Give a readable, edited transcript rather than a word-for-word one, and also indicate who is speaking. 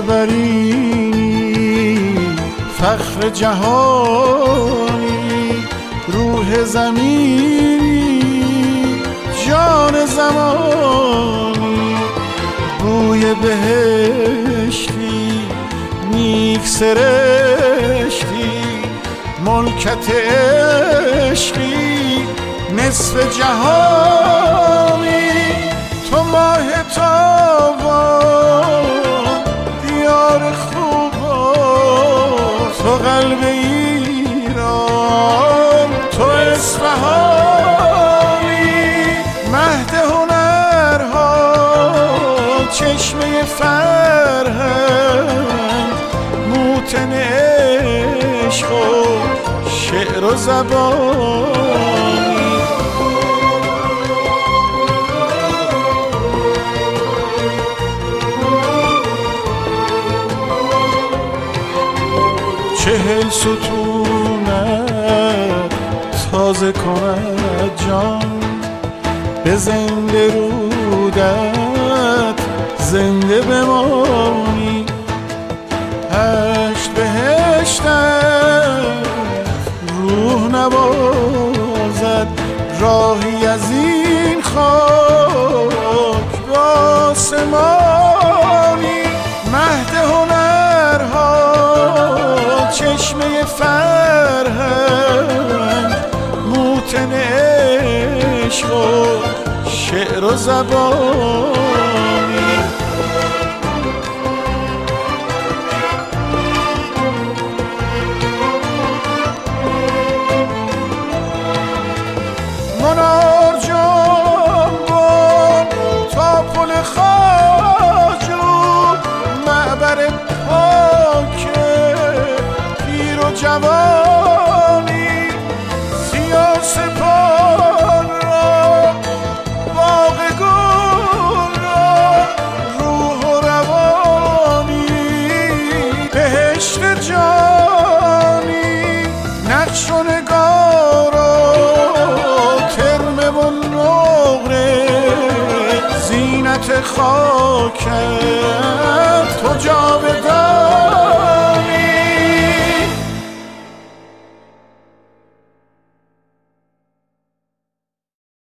Speaker 1: برینی فخر جهانی، روح زمینی جان زمانی، بوی بهشتی نیک سرشتی، ملکت عشقی نصف جهانی، تو ماه تابان دیار خوبا، تو قلب ایران، تو اصفهانی، مهد هنرها چشمه فرهنگ، موتن عشق و شعر و زبانی. چهل ستونت تازه کند جان، به زنده رودت زنده بمانی، هشت بهشتت روح نوازد، راهی از این خاک به آسمانی، مهد هنرها چشمه فرهنگ، موتن عشق و شعر و زبانی. منار جانبان تا پل خواجو، معبر پاک پیر و جوانی، سیاسپان را باغ گل را روح و روانی، بهشت جانی نقش و نگار و ترمه و نقره، زینت خاکم